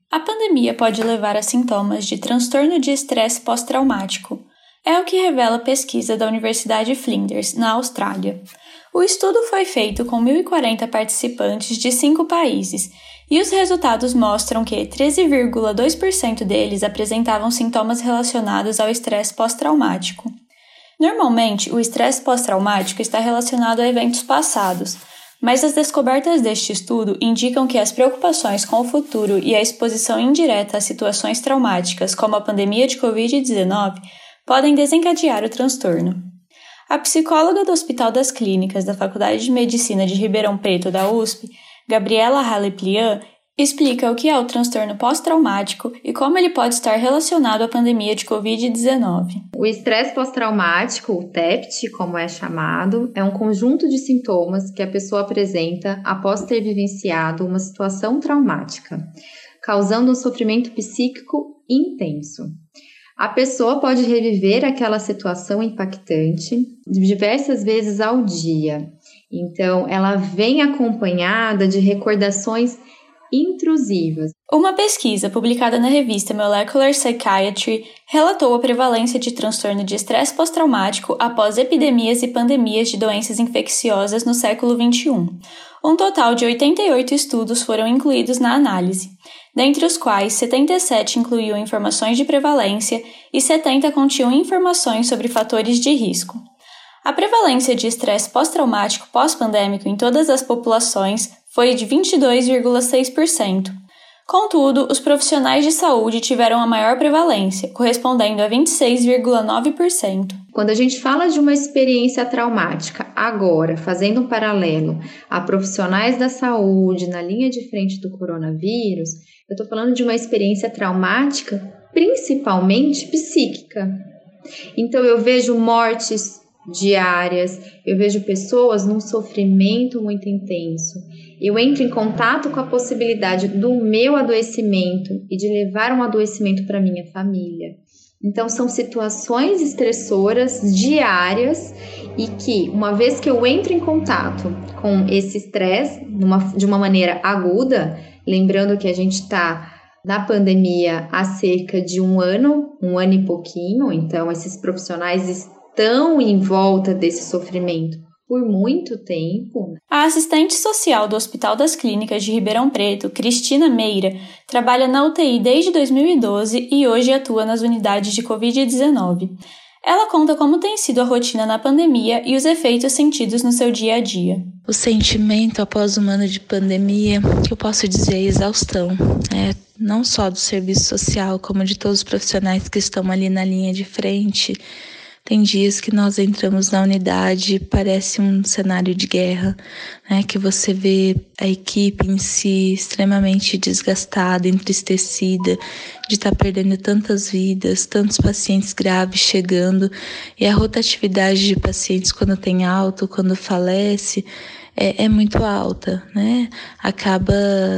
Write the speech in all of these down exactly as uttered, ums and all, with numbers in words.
A pandemia pode levar a sintomas de transtorno de estresse pós-traumático. É o que revela a pesquisa da Universidade Flinders, na Austrália. O estudo foi feito com mil e quarenta participantes de cinco países, e os resultados mostram que treze vírgula dois por cento deles apresentavam sintomas relacionados ao estresse pós-traumático. Normalmente, o estresse pós-traumático está relacionado a eventos passados, mas as descobertas deste estudo indicam que as preocupações com o futuro e a exposição indireta a situações traumáticas, como a pandemia de covid dezenove, podem desencadear o transtorno. A psicóloga do Hospital das Clínicas da Faculdade de Medicina de Ribeirão Preto da U S P, Gabriela Haleplian, explica o que é o transtorno pós-traumático e como ele pode estar relacionado à pandemia de covid dezenove. O estresse pós-traumático, o T E P T, como é chamado, é um conjunto de sintomas que a pessoa apresenta após ter vivenciado uma situação traumática, causando um sofrimento psíquico intenso. A pessoa pode reviver aquela situação impactante diversas vezes ao dia. Então, ela vem acompanhada de recordações intrusivas. Uma pesquisa publicada na revista Molecular Psychiatry relatou a prevalência de transtorno de estresse pós-traumático após epidemias e pandemias de doenças infecciosas no século vinte e um. Um total de oitenta e oito estudos foram incluídos na análise, dentre os quais setenta e sete incluíam informações de prevalência e setenta continham informações sobre fatores de risco. A prevalência de estresse pós-traumático pós-pandêmico em todas as populações foi de vinte e dois vírgula seis por cento. Contudo, os profissionais de saúde tiveram a maior prevalência, correspondendo a vinte e seis vírgula nove por cento. Quando a gente fala de uma experiência traumática, agora, fazendo um paralelo a profissionais da saúde na linha de frente do coronavírus, eu estou falando de uma experiência traumática principalmente psíquica. Então, eu vejo mortes diárias, eu vejo pessoas num sofrimento muito intenso. Eu entro em contato com a possibilidade do meu adoecimento e de levar um adoecimento para minha família. Então, são situações estressoras diárias e que, uma vez que eu entro em contato com esse estresse de uma maneira aguda, lembrando que a gente está na pandemia há cerca de um ano, um ano e pouquinho, então esses profissionais estão em volta desse sofrimento por muito tempo. A assistente social do Hospital das Clínicas de Ribeirão Preto, Cristina Meira, trabalha na U T I desde dois mil e doze e hoje atua nas unidades de covid dezenove. Ela conta como tem sido a rotina na pandemia e os efeitos sentidos no seu dia a dia. O sentimento após um ano de pandemia, que eu posso dizer é exaustão, né? Não só do serviço social, como de todos os profissionais que estão ali na linha de frente. Tem dias que nós entramos na unidade e parece um cenário de guerra, né? Que você vê a equipe em si extremamente desgastada, entristecida, de estar perdendo tantas vidas, tantos pacientes graves chegando, e a rotatividade de pacientes quando tem alta, quando falece, é, é muito alta, né? Acaba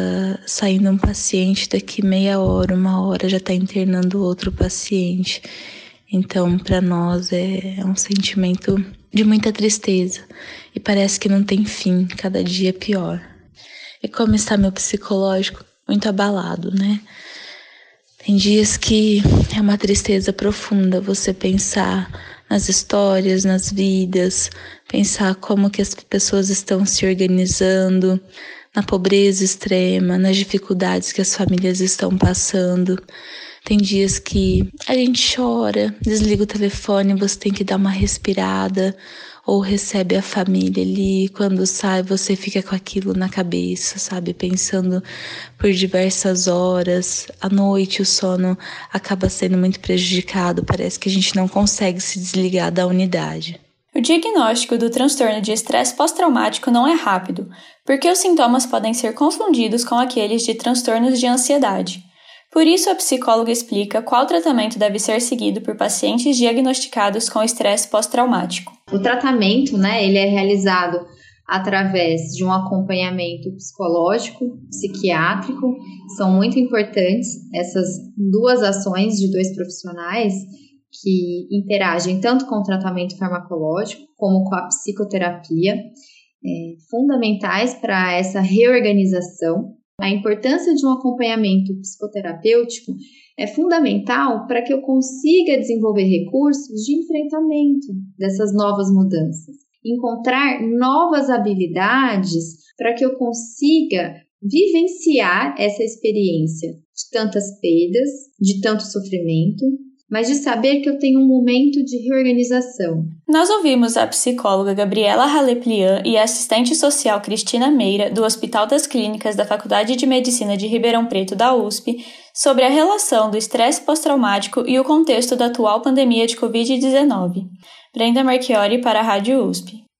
saindo um paciente daqui meia hora, uma hora já está internando outro paciente. Então, para nós é um sentimento de muita tristeza e parece que não tem fim, cada dia é pior. E como está meu psicológico? Muito abalado, né? Tem dias que é uma tristeza profunda você pensar nas histórias, nas vidas, pensar como que as pessoas estão se organizando, na pobreza extrema, nas dificuldades que as famílias estão passando. Tem dias que a gente chora, desliga o telefone, você tem que dar uma respirada, ou recebe a família ali, quando sai você fica com aquilo na cabeça, sabe? Pensando por diversas horas, à noite o sono acaba sendo muito prejudicado, parece que a gente não consegue se desligar da unidade. O diagnóstico do transtorno de estresse pós-traumático não é rápido, porque os sintomas podem ser confundidos com aqueles de transtornos de ansiedade. Por isso, a psicóloga explica qual tratamento deve ser seguido por pacientes diagnosticados com estresse pós-traumático. O tratamento, né, ele é realizado através de um acompanhamento psicológico, psiquiátrico. São muito importantes essas duas ações de dois profissionais que interagem tanto com o tratamento farmacológico como com a psicoterapia, é, fundamentais para essa reorganização. A importância de um acompanhamento psicoterapêutico é fundamental para que eu consiga desenvolver recursos de enfrentamento dessas novas mudanças, encontrar novas habilidades para que eu consiga vivenciar essa experiência de tantas perdas, de tanto sofrimento, mas de saber que eu tenho um momento de reorganização. Nós ouvimos a psicóloga Gabriela Haleplian e a assistente social Cristina Meira, do Hospital das Clínicas da Faculdade de Medicina de Ribeirão Preto da U S P, sobre a relação do estresse pós-traumático e o contexto da atual pandemia de covid dezenove. Brenda Marchiori para a Rádio U S P.